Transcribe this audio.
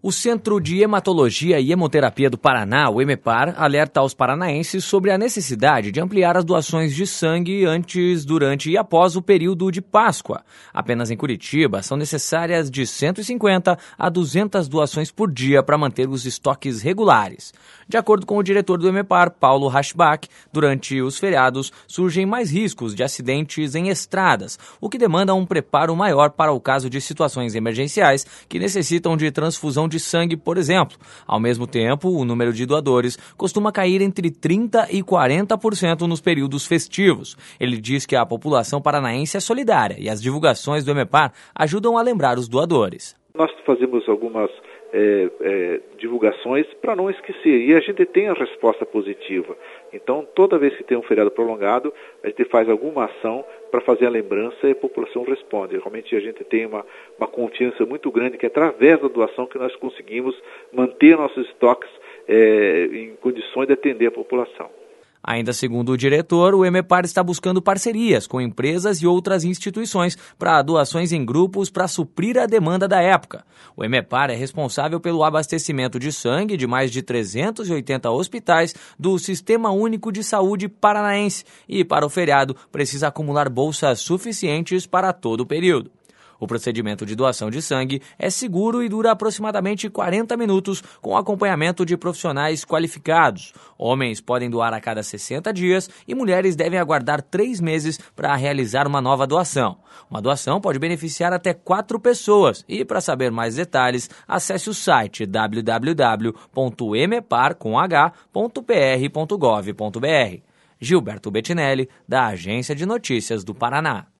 O Centro de Hematologia e Hemoterapia do Paraná, o EMEPAR, alerta aos paranaenses sobre a necessidade de ampliar as doações de sangue antes, durante e após o período de Páscoa. Apenas em Curitiba são necessárias de 150 a 200 doações por dia para manter os estoques regulares. De acordo com o diretor do EMEPAR, Paulo Rashbach, durante os feriados surgem mais riscos de acidentes em estradas, o que demanda um preparo maior para o caso de situações emergenciais que necessitam de transfusão de sangue, por exemplo. Ao mesmo tempo, o número de doadores costuma cair entre 30% e 40% nos períodos festivos. Ele diz que a população paranaense é solidária e as divulgações do EMEPAR ajudam a lembrar os doadores. Nós fazemos algumas divulgações para não esquecer, e a gente tem a resposta positiva. Então, toda vez que tem um feriado prolongado, a gente faz alguma ação para fazer a lembrança e a população responde. Realmente a gente tem uma confiança muito grande que através da doação que nós conseguimos manter nossos estoques em condições de atender a população. Ainda segundo o diretor, o EMEPAR está buscando parcerias com empresas e outras instituições para doações em grupos para suprir a demanda da época. O EMEPAR é responsável pelo abastecimento de sangue de mais de 380 hospitais do Sistema Único de Saúde Paranaense e, para o feriado, precisa acumular bolsas suficientes para todo o período. O procedimento de doação de sangue é seguro e dura aproximadamente 40 minutos com acompanhamento de profissionais qualificados. Homens podem doar a cada 60 dias e mulheres devem aguardar 3 meses para realizar uma nova doação. Uma doação pode beneficiar até 4 pessoas e, para saber mais detalhes, acesse o site www.emepar.pr.gov.br. Gilberto Bettinelli, da Agência de Notícias do Paraná.